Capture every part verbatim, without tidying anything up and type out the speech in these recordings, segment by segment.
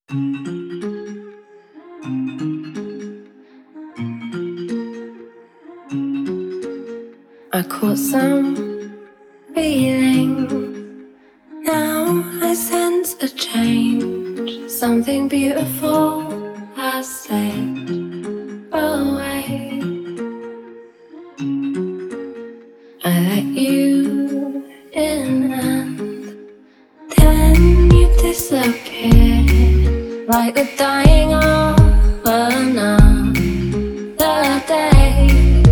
I caught some feeling. Now I sense a change. Something beautiful has slipped away. I let you in and then you disappeared like a dying of another day.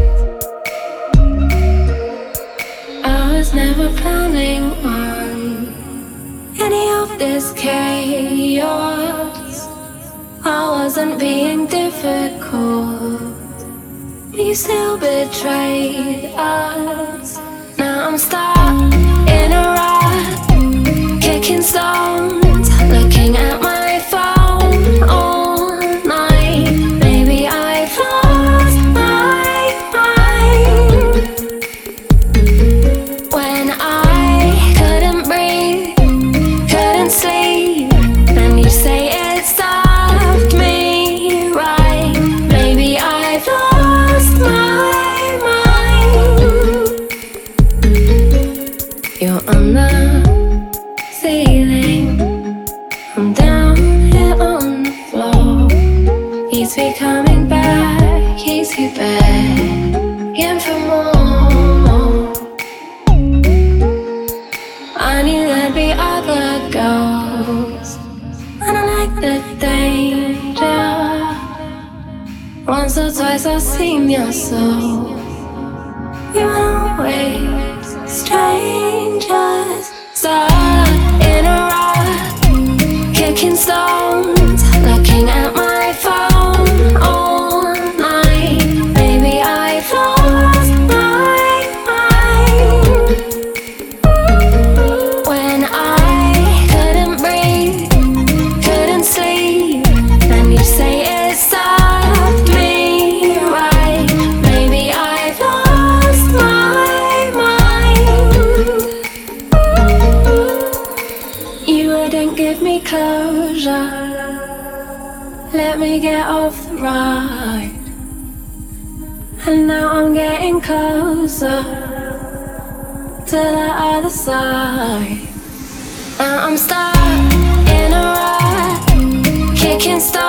I was never planning on any of this chaos. I wasn't being difficult. You still betrayed us. Now I'm stuck in a rut, kicking stones, looking at my phone all night. Maybe I've lost my mind. When I couldn't breathe, couldn't sleep, and you say it stopped me right. Maybe I've lost my mind. You're on the ceiling, I'm down here on the floor. Keeps me coming back, keeps me begging for more. I knew there'd be other girls, and I like the danger. Once or twice I've seen your soul. We weren't always strangers. Stuck in a rut, kicking stones, looking at my phone all night. Maybe I've lost my mind. When I couldn't breathe, couldn't sleep, and you say it stopped me right. Maybe I've lost my mind. You wouldn't give me closure, let me get off the ride. And now I'm getting closer to the other side. Now I'm stuck in a rut, kicking stones.